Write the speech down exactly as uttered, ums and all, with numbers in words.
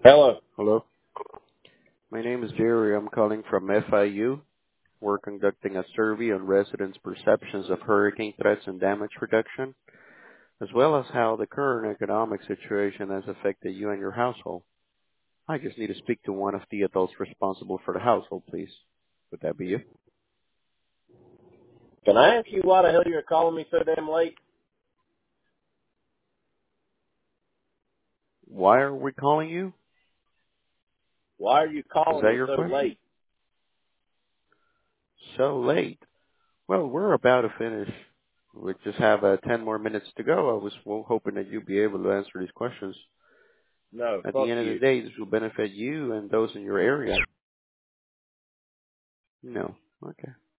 Hello. Hello. My name is Jerry. I'm calling from F I U. We're conducting a survey on residents' perceptions of hurricane threats and damage reduction, as well as how the current economic situation has affected you and your household. I just need to speak to one of the adults responsible for the household, please. Would that be you? Can I ask you why the hell you're calling me so damn late? Why are we calling you? Why are you Is calling that me your so question? late? So late. Well, we're about to finish. We just have uh, ten more minutes to go. I was well, hoping that you'd be able to answer these questions. No, At the fuck end of the you. day, this will benefit you and those in your area. No. Okay.